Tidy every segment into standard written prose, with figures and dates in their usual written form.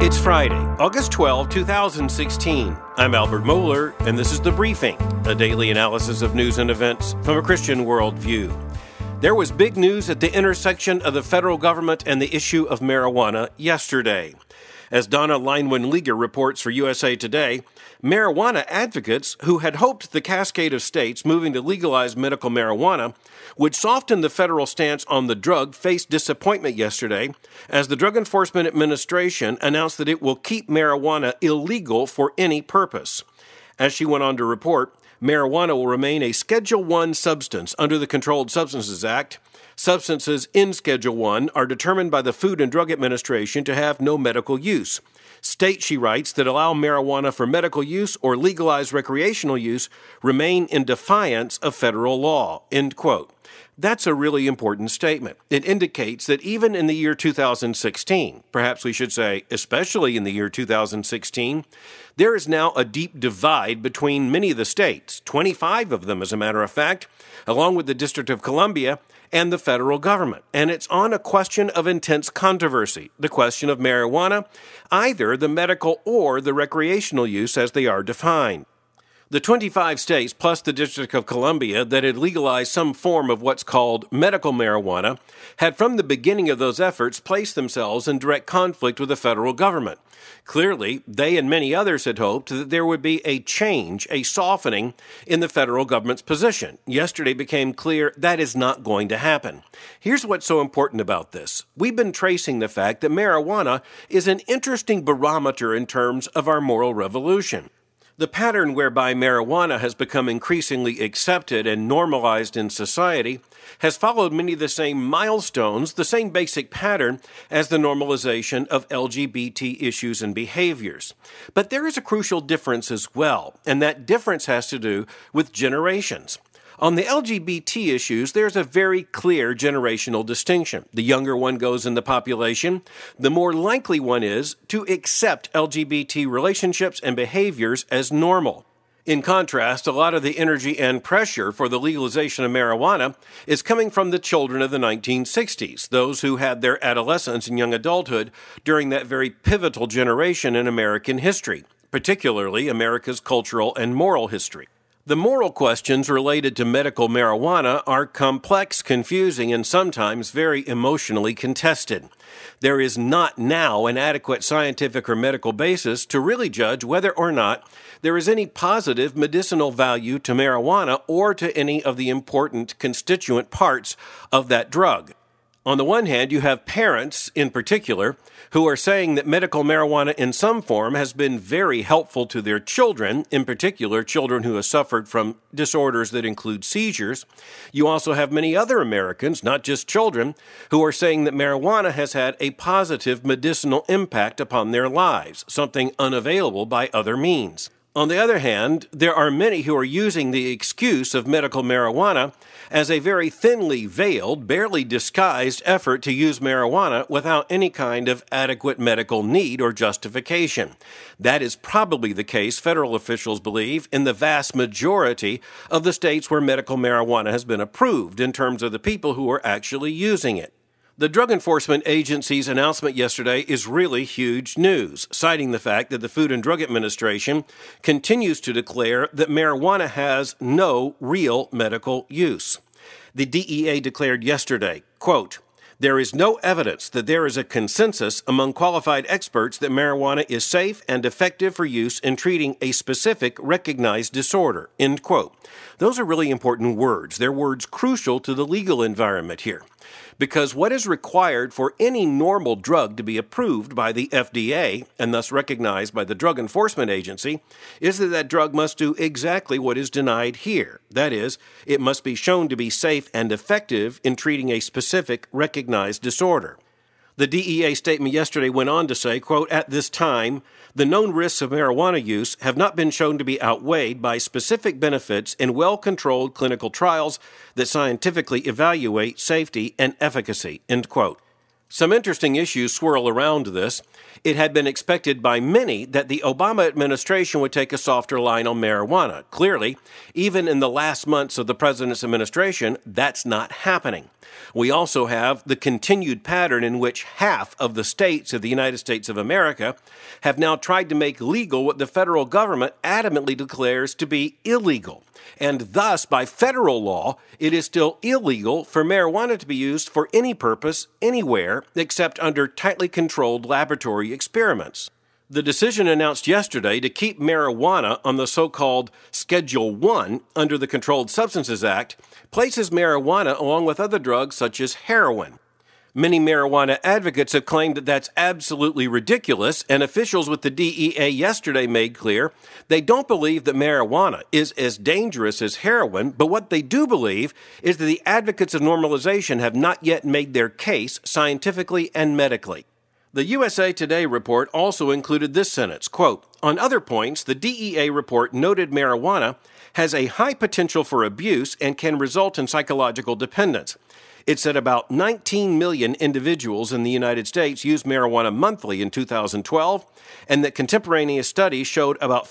It's Friday, August 12, 2016. I'm Albert Mohler, and this is The Briefing, a daily analysis of news and events from a Christian worldview. There was big news at the intersection of the federal government and the issue of marijuana yesterday. As Donna Leinwand-Lieger reports for USA Today, marijuana advocates who had hoped the cascade of states moving to legalize medical marijuana would soften the federal stance on the drug faced disappointment yesterday as the Drug Enforcement Administration announced that it will keep marijuana illegal for any purpose. As she went on to report, marijuana will remain a Schedule I substance under the Controlled Substances Act. Substances in Schedule I are determined by the Food and Drug Administration to have no medical use. States, she writes, that allow marijuana for medical use or legalize recreational use remain in defiance of federal law, end quote. That's a really important statement. It indicates that even in the year 2016, perhaps we should say especially in the year 2016, there is now a deep divide between many of the states, 25 of them as a matter of fact, along with the District of Columbia, and the federal government. And it's on a question of intense controversy, the question of marijuana, either the medical or the recreational use as they are defined. The 25 states plus the District of Columbia that had legalized some form of what's called medical marijuana had from the beginning of those efforts placed themselves in direct conflict with the federal government. Clearly, they and many others had hoped that there would be a change, a softening in the federal government's position. Yesterday became clear that is not going to happen. Here's what's so important about this. We've been tracing the fact that marijuana is an interesting barometer in terms of our moral revolution. The pattern whereby marijuana has become increasingly accepted and normalized in society has followed many of the same milestones, the same basic pattern as the normalization of LGBT issues and behaviors. But there is a crucial difference as well, and that difference has to do with generations. On the LGBT issues, there's a very clear generational distinction. The younger one goes in the population, the more likely one is to accept LGBT relationships and behaviors as normal. In contrast, a lot of the energy and pressure for the legalization of marijuana is coming from the children of the 1960s, those who had their adolescence and young adulthood during that very pivotal generation in American history, particularly America's cultural and moral history. The moral questions related to medical marijuana are complex, confusing, and sometimes very emotionally contested. There is not now an adequate scientific or medical basis to really judge whether or not there is any positive medicinal value to marijuana or to any of the important constituent parts of that drug. On the one hand, you have parents, in particular, who are saying that medical marijuana in some form has been very helpful to their children, in particular, children who have suffered from disorders that include seizures. You also have many other Americans, not just children, who are saying that marijuana has had a positive medicinal impact upon their lives, something unavailable by other means. On the other hand, there are many who are using the excuse of medical marijuana as a very thinly veiled, barely disguised effort to use marijuana without any kind of adequate medical need or justification. That is probably the case, federal officials believe, in the vast majority of the states where medical marijuana has been approved in terms of the people who are actually using it. The Drug Enforcement Agency's announcement yesterday is really huge news, citing the fact that the Food and Drug Administration continues to declare that marijuana has no real medical use. The DEA declared yesterday, quote, "There is no evidence that there is a consensus among qualified experts that marijuana is safe and effective for use in treating a specific recognized disorder," end quote. Those are really important words. They're words crucial to the legal environment here. Because what is required for any normal drug to be approved by the FDA, and thus recognized by the Drug Enforcement Agency, is that that drug must do exactly what is denied here. That is, it must be shown to be safe and effective in treating a specific recognized disorder. The DEA statement yesterday went on to say, quote, "At this time, the known risks of marijuana use have not been shown to be outweighed by specific benefits in well-controlled clinical trials that scientifically evaluate safety and efficacy," end quote. Some interesting issues swirl around this. It had been expected by many that the Obama administration would take a softer line on marijuana. Clearly, even in the last months of the president's administration, that's not happening. We also have the continued pattern in which half of the states of the United States of America have now tried to make legal what the federal government adamantly declares to be illegal. And thus, by federal law, it is still illegal for marijuana to be used for any purpose, anywhere, except under tightly controlled laboratory experiments. The decision announced yesterday to keep marijuana on the so-called Schedule 1 under the Controlled Substances Act places marijuana along with other drugs such as heroin. Many marijuana advocates have claimed that that's absolutely ridiculous, and officials with the DEA yesterday made clear they don't believe that marijuana is as dangerous as heroin, but what they do believe is that the advocates of normalization have not yet made their case scientifically and medically. The USA Today report also included this sentence, quote, "On other points, the DEA report noted marijuana has a high potential for abuse and can result in psychological dependence. It said about 19 million individuals in the United States used marijuana monthly in 2012, and that contemporaneous studies showed about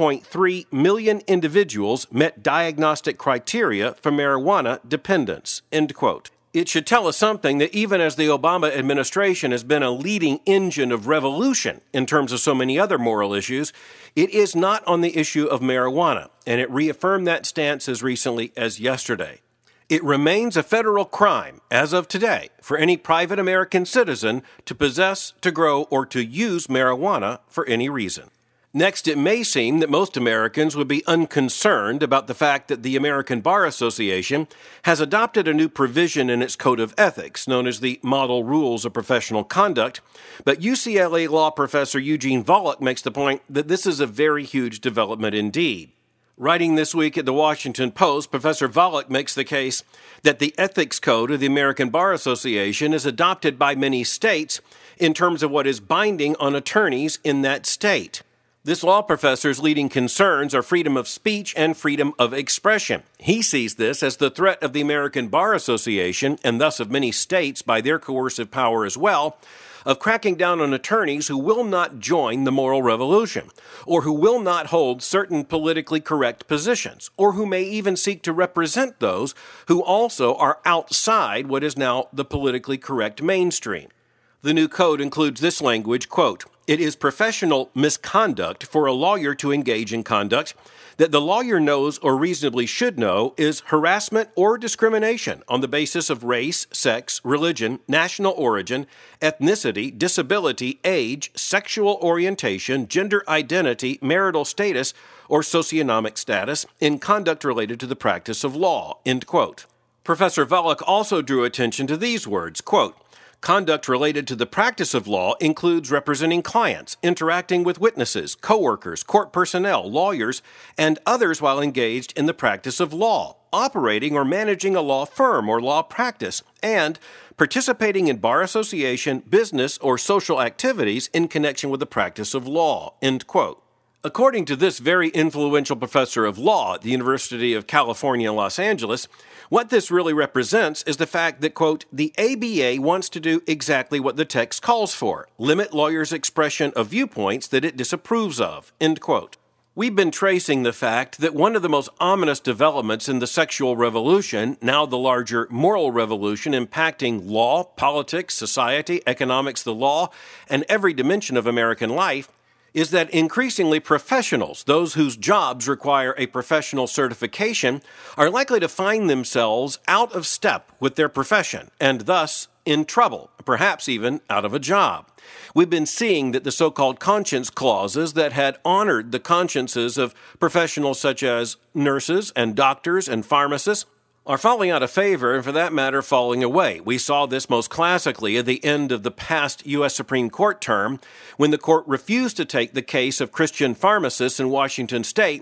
4.3 million individuals met diagnostic criteria for marijuana dependence," end quote. It should tell us something that even as the Obama administration has been a leading engine of revolution in terms of so many other moral issues, it is not on the issue of marijuana, and it reaffirmed that stance as recently as yesterday. It remains a federal crime, as of today, for any private American citizen to possess, to grow, or to use marijuana for any reason. Next, it may seem that most Americans would be unconcerned about the fact that the American Bar Association has adopted a new provision in its Code of Ethics, known as the Model Rules of Professional Conduct, but UCLA law professor Eugene Volokh makes the point that this is a very huge development indeed. Writing this week at the Washington Post, Professor Volokh makes the case that the Ethics Code of the American Bar Association is adopted by many states in terms of what is binding on attorneys in that state. This law professor's leading concerns are freedom of speech and freedom of expression. He sees this as the threat of the American Bar Association, and thus of many states by their coercive power as well, of cracking down on attorneys who will not join the moral revolution, or who will not hold certain politically correct positions, or who may even seek to represent those who also are outside what is now the politically correct mainstream. The new code includes this language, quote, "It is professional misconduct for a lawyer to engage in conduct that the lawyer knows or reasonably should know is harassment or discrimination on the basis of race, sex, religion, national origin, ethnicity, disability, age, sexual orientation, gender identity, marital status, or socioeconomic status in conduct related to the practice of law," end quote. Professor Volokh also drew attention to these words, quote, "Conduct related to the practice of law includes representing clients, interacting with witnesses, coworkers, court personnel, lawyers, and others while engaged in the practice of law, operating or managing a law firm or law practice, and participating in bar association, business, or social activities in connection with the practice of law," end quote. According to this very influential professor of law at the University of California, Los Angeles, what this really represents is the fact that, quote, "The ABA wants to do exactly what the text calls for, limit lawyers' expression of viewpoints that it disapproves of," end quote. We've been tracing the fact that one of the most ominous developments in the sexual revolution, now the larger moral revolution impacting law, politics, society, economics, the law, and every dimension of American life, is that increasingly professionals, those whose jobs require a professional certification, are likely to find themselves out of step with their profession and thus in trouble, perhaps even out of a job. We've been seeing that the so-called conscience clauses that had honored the consciences of professionals such as nurses and doctors and pharmacists are falling out of favor, and for that matter, falling away. We saw this most classically at the end of the past U.S. Supreme Court term, when the court refused to take the case of Christian pharmacists in Washington state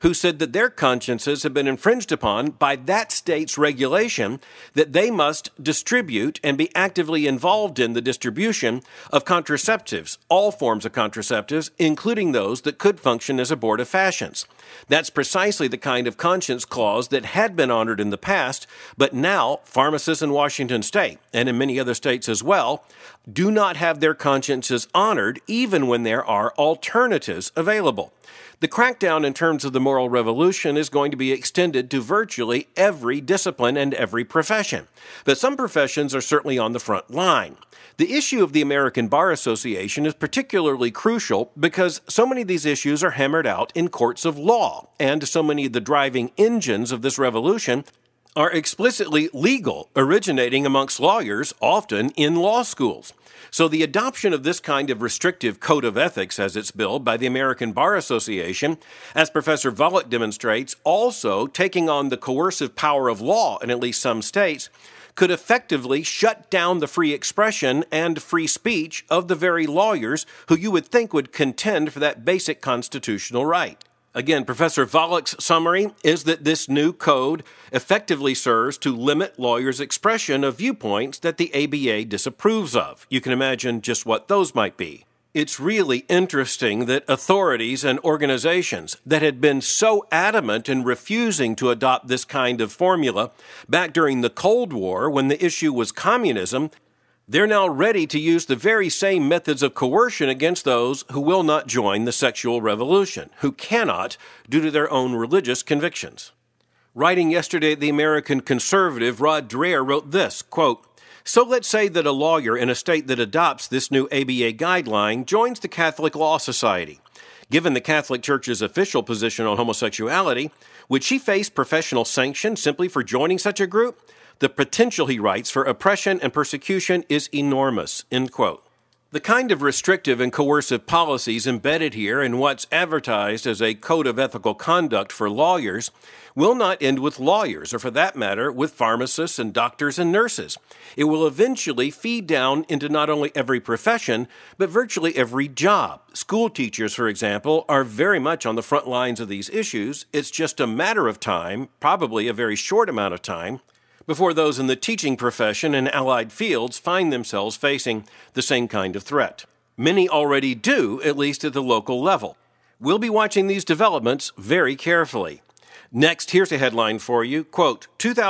who said that their consciences have been infringed upon by that state's regulation that they must distribute and be actively involved in the distribution of contraceptives, all forms of contraceptives, including those that could function as abortifacients. That's precisely the kind of conscience clause that had been honored in the past, but now pharmacists in Washington state, and in many other states as well, do not have their consciences honored even when there are alternatives available. The crackdown in terms of the moral revolution is going to be extended to virtually every discipline and every profession, but some professions are certainly on the front line. The issue of the American Bar Association is particularly crucial because so many of these issues are hammered out in courts of law, and so many of the driving engines of this revolution are explicitly legal, originating amongst lawyers, often in law schools. So the adoption of this kind of restrictive code of ethics, as it's billed by the American Bar Association, as Professor Volokh demonstrates, also taking on the coercive power of law in at least some states, could effectively shut down the free expression and free speech of the very lawyers who you would think would contend for that basic constitutional right. Again, Professor Volokh's summary is that this new code effectively serves to limit lawyers' expression of viewpoints that the ABA disapproves of. You can imagine just what those might be. It's really interesting that authorities and organizations that had been so adamant in refusing to adopt this kind of formula back during the Cold War when the issue was communism, they're now ready to use the very same methods of coercion against those who will not join the sexual revolution, who cannot due to their own religious convictions. Writing yesterday at the American Conservative, Rod Dreher wrote this, quote, "So let's say that a lawyer in a state that adopts this new ABA guideline joins the Catholic Law Society. Given the Catholic Church's official position on homosexuality, would she face professional sanction simply for joining such a group? The potential," he writes, "for oppression and persecution is enormous," end quote. The kind of restrictive and coercive policies embedded here in what's advertised as a code of ethical conduct for lawyers will not end with lawyers, or for that matter, with pharmacists and doctors and nurses. It will eventually feed down into not only every profession, but virtually every job. School teachers, for example, are very much on the front lines of these issues. It's just a matter of time, probably a very short amount of time, before those in the teaching profession and allied fields find themselves facing the same kind of threat. Many already do, at least at the local level. We'll be watching these developments very carefully. Next, here's a headline for you. Quote,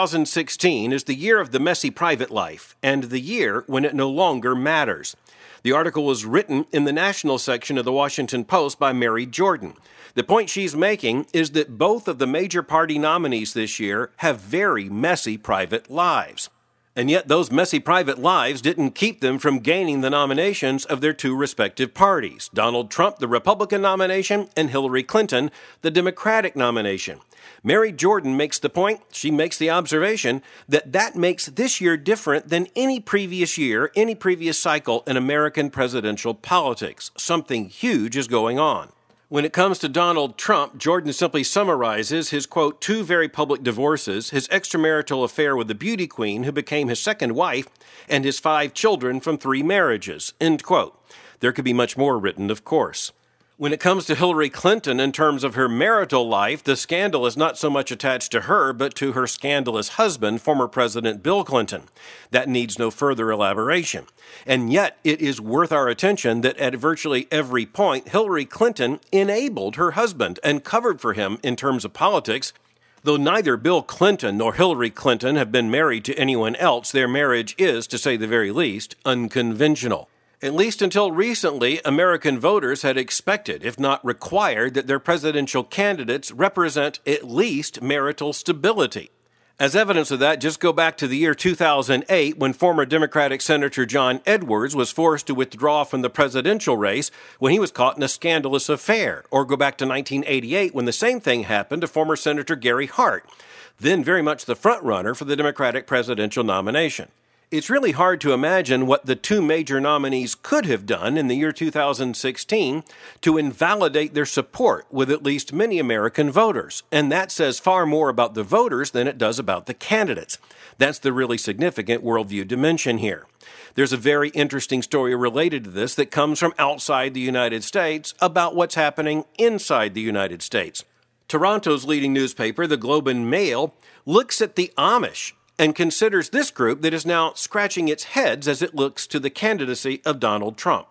2016 is the year of the messy private life and the year when it no longer matters. The article was written in the national section of the Washington Post by Mary Jordan. The point she's making is that both of the major party nominees this year have very messy private lives. And yet those messy private lives didn't keep them from gaining the nominations of their two respective parties, Donald Trump, the Republican nomination, and Hillary Clinton, the Democratic nomination. Mary Jordan makes the point, she makes the observation, that makes this year different than any previous year, any previous cycle in American presidential politics. Something huge is going on. When it comes to Donald Trump, Jordan simply summarizes his, quote, 2 very public divorces, his extramarital affair with the beauty queen who became his second wife, and his 5 children from 3 marriages, end quote. There could be much more written, of course. When it comes to Hillary Clinton in terms of her marital life, the scandal is not so much attached to her, but to her scandalous husband, former President Bill Clinton. That needs no further elaboration. And yet, it is worth our attention that at virtually every point, Hillary Clinton enabled her husband and covered for him in terms of politics. Though neither Bill Clinton nor Hillary Clinton have been married to anyone else, their marriage is, to say the very least, unconventional. At least until recently, American voters had expected, if not required, that their presidential candidates represent at least marital stability. As evidence of that, just go back to the year 2008 when former Democratic Senator John Edwards was forced to withdraw from the presidential race when he was caught in a scandalous affair. Or go back to 1988 when the same thing happened to former Senator Gary Hart, then very much the frontrunner for the Democratic presidential nomination. It's really hard to imagine what the 2 major nominees could have done in the year 2016 to invalidate their support with at least many American voters. And that says far more about the voters than it does about the candidates. That's the really significant worldview dimension here. There's a very interesting story related to this that comes from outside the United States about what's happening inside the United States. Toronto's leading newspaper, the Globe and Mail, looks at the Amish and considers this group that is now scratching its heads as it looks to the candidacy of Donald Trump.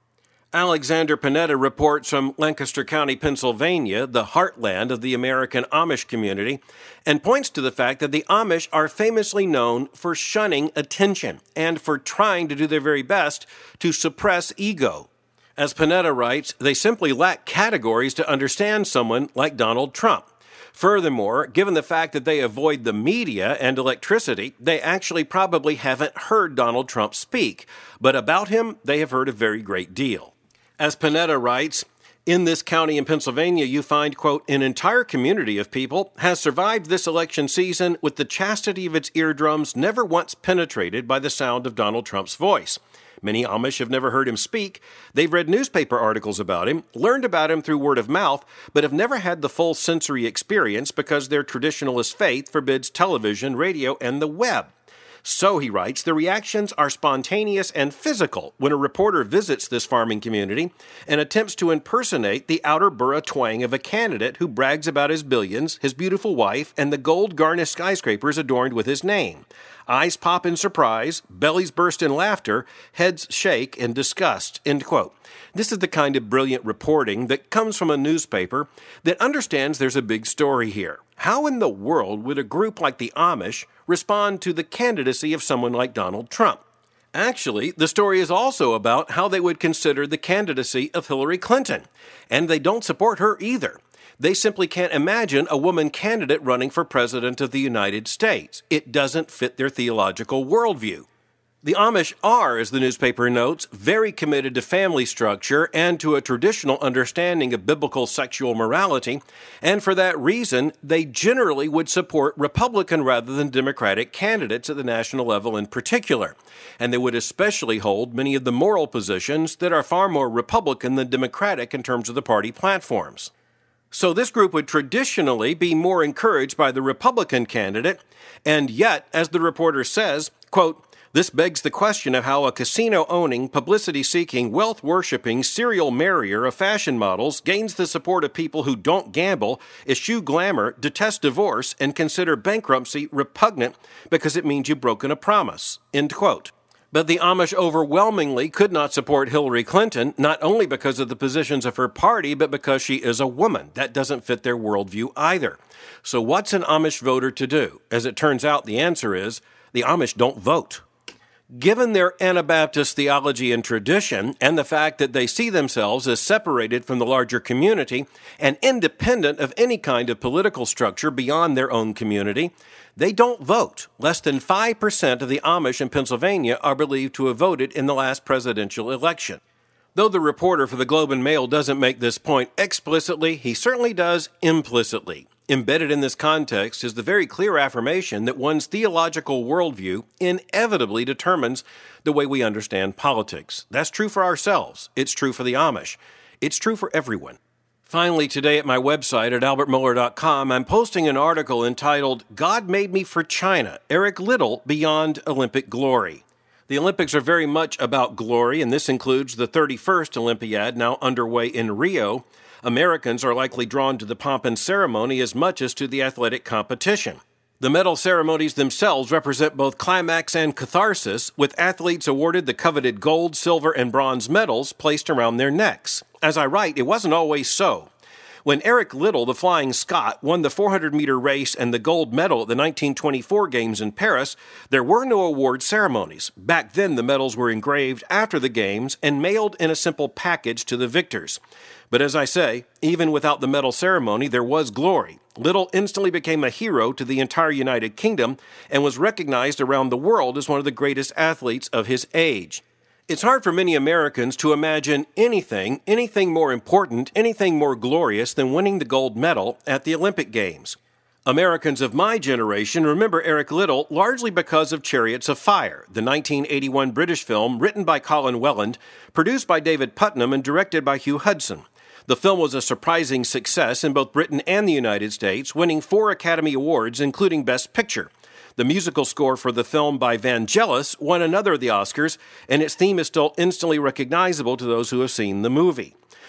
Alexander Panetta reports from Lancaster County, Pennsylvania, the heartland of the American Amish community, and points to the fact that the Amish are famously known for shunning attention and for trying to do their very best to suppress ego. As Panetta writes, they simply lack categories to understand someone like Donald Trump. Furthermore, given the fact that they avoid the media and electricity, they actually probably haven't heard Donald Trump speak, but about him they have heard a very great deal. As Panetta writes, in this county in Pennsylvania, you find, quote, an entire community of people has survived this election season with the chastity of its eardrums never once penetrated by the sound of Donald Trump's voice. Many Amish have never heard him speak. They've read newspaper articles about him, learned about him through word of mouth, but have never had the full sensory experience because their traditionalist faith forbids television, radio, and the web. So, he writes, the reactions are spontaneous and physical when a reporter visits this farming community and attempts to impersonate the outer borough twang of a candidate who brags about his billions, his beautiful wife, and the gold-garnished skyscrapers adorned with his name. Eyes pop in surprise, bellies burst in laughter, heads shake in disgust, end quote. This is the kind of brilliant reporting that comes from a newspaper that understands there's a big story here. How in the world would a group like the Amish respond to the candidacy of someone like Donald Trump? Actually, the story is also about how they would consider the candidacy of Hillary Clinton, and they don't support her either. They simply can't imagine a woman candidate running for president of the United States. It doesn't fit their theological worldview. The Amish are, as the newspaper notes, very committed to family structure and to a traditional understanding of biblical sexual morality, and for that reason, they generally would support Republican rather than Democratic candidates at the national level in particular, and they would especially hold many of the moral positions that are far more Republican than Democratic in terms of the party platforms. So this group would traditionally be more encouraged by the Republican candidate, and yet, as the reporter says, quote, this begs the question of how a casino-owning, publicity-seeking, wealth-worshipping serial marrier of fashion models gains the support of people who don't gamble, eschew glamour, detest divorce, and consider bankruptcy repugnant because it means you've broken a promise. End quote. But the Amish overwhelmingly could not support Hillary Clinton, not only because of the positions of her party, but because she is a woman. That doesn't fit their worldview either. So what's an Amish voter to do? As it turns out, the answer is the Amish don't vote. Given their Anabaptist theology and tradition, and the fact that they see themselves as separated from the larger community and independent of any kind of political structure beyond their own community, they don't vote. Less than 5% of the Amish in Pennsylvania are believed to have voted in the last presidential election. Though the reporter for the Globe and Mail doesn't make this point explicitly, he certainly does implicitly. Embedded in this context is the very clear affirmation that one's theological worldview inevitably determines the way we understand politics. That's true for ourselves. It's true for the Amish. It's true for everyone. Finally, today at my website at albertmohler.com, I'm posting an article entitled, God Made Me for China, Eric Liddell Beyond Olympic Glory. The Olympics are very much about glory, and this includes the 31st Olympiad now underway in Rio. Americans are likely drawn to the pomp and ceremony as much as to the athletic competition. The medal ceremonies themselves represent both climax and catharsis, with athletes awarded the coveted gold, silver, and bronze medals placed around their necks. As I write, it wasn't always so. When Eric Liddell, the Flying Scot, won the 400-meter race and the gold medal at the 1924 Games in Paris, there were no award ceremonies. Back then, the medals were engraved after the Games and mailed in a simple package to the victors. But as I say, even without the medal ceremony, there was glory. Liddell instantly became a hero to the entire United Kingdom and was recognized around the world as one of the greatest athletes of his age. It's hard for many Americans to imagine anything more important, anything more glorious than winning the gold medal at the Olympic Games. Americans of my generation remember Eric Liddell largely because of Chariots of Fire, the 1981 British film written by Colin Welland, produced by David Putnam, and directed by Hugh Hudson. The film was a surprising success in both Britain and the United States, winning 4 Academy Awards, including Best Picture. The musical score for the film by Vangelis won another of the Oscars, and its theme is still instantly recognizable to those who have seen the movie.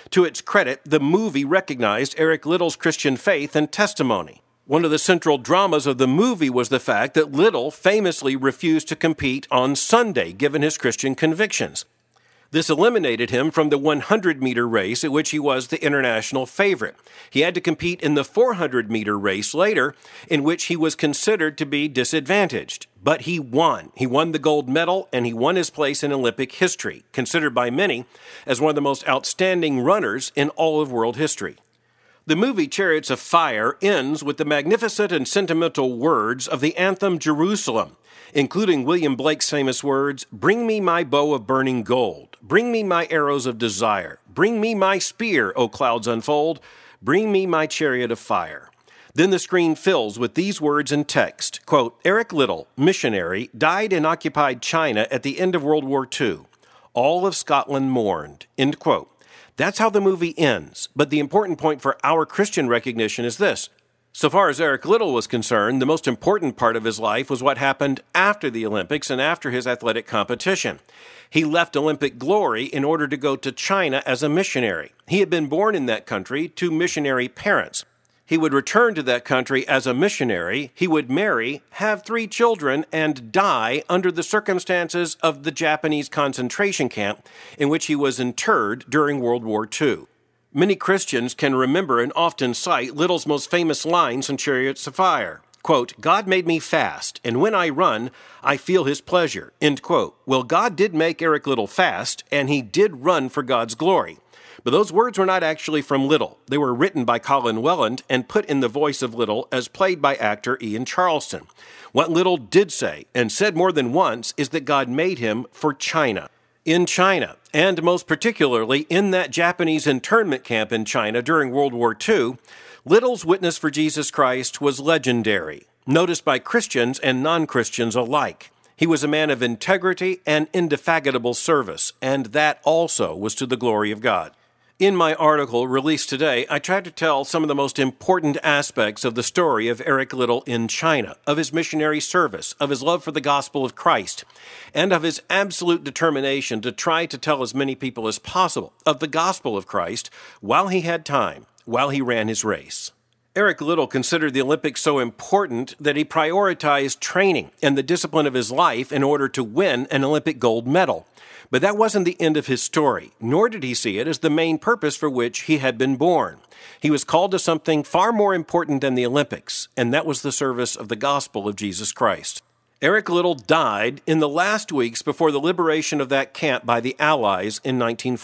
To its credit, the movie recognized Eric Liddell's Christian faith and testimony. One of the central dramas of the movie was the fact that Liddell famously refused to compete on Sunday, given his Christian convictions. This eliminated him from the 100-meter race, at which he was the international favorite. He had to compete in the 400-meter race later, in which he was considered to be disadvantaged. But he won. He won the gold medal, and he won his place in Olympic history, considered by many as one of the most outstanding runners in all of world history. The movie Chariots of Fire ends with the magnificent and sentimental words of the anthem Jerusalem, including William Blake's famous words, "Bring me my bow of burning gold. Bring me my arrows of desire. Bring me my spear, O clouds unfold. Bring me my chariot of fire." Then the screen fills with these words in text. Quote, "Eric Liddell, missionary, died in occupied China at the end of World War II. All of Scotland mourned." End quote. That's how the movie ends. But the important point for our Christian recognition is this. So far as Eric Liddell was concerned, the most important part of his life was what happened after the Olympics and after his athletic competition. He left Olympic glory in order to go to China as a missionary. He had been born in that country to missionary parents. He would return to that country as a missionary. He would marry, have 3 children, and die under the circumstances of the Japanese concentration camp in which he was interred during World War II. Many Christians can remember and often cite Liddell's most famous lines in Chariots of Fire. Quote, "God made me fast, and when I run, I feel his pleasure." End quote. Well, God did make Eric Liddell fast, and he did run for God's glory. But those words were not actually from Liddell. They were written by Colin Welland and put in the voice of Liddell as played by actor Ian Charleston. What Liddell did say, and said more than once, is that God made him for China. In China, and most particularly in that Japanese internment camp in China during World War II, Liddell's witness for Jesus Christ was legendary, noticed by Christians and non-Christians alike. He was a man of integrity and indefatigable service, and that also was to the glory of God. In my article released today, I tried to tell some of the most important aspects of the story of Eric Liddell in China, of his missionary service, of his love for the gospel of Christ, and of his absolute determination to try to tell as many people as possible of the gospel of Christ while he had time, while he ran his race. Eric Liddell considered the Olympics so important that he prioritized training and the discipline of his life in order to win an Olympic gold medal. But that wasn't the end of his story, nor did he see it as the main purpose for which he had been born. He was called to something far more important than the Olympics, and that was the service of the gospel of Jesus Christ. Eric Liddell died in the last weeks before the liberation of that camp by the Allies in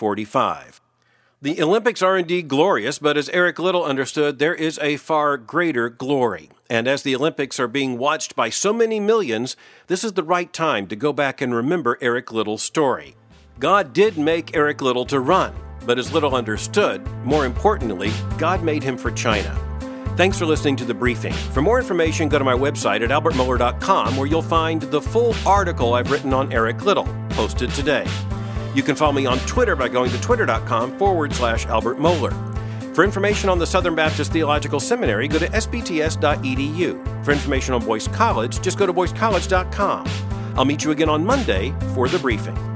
1945. The Olympics are indeed glorious, but as Eric Liddell understood, there is a far greater glory. And as the Olympics are being watched by so many millions, this is the right time to go back and remember Eric Liddell's story. God did make Eric Liddell to run, but as Liddell understood, more importantly, God made him for China. Thanks for listening to The Briefing. For more information, go to my website at albertmohler.com, where you'll find the full article I've written on Eric Liddell, posted today. You can follow me on Twitter by going to twitter.com/Albert Mohler. For information on the Southern Baptist Theological Seminary, go to sbts.edu. For information on Boyce College, just go to boycecollege.com. I'll meet you again on Monday for The Briefing.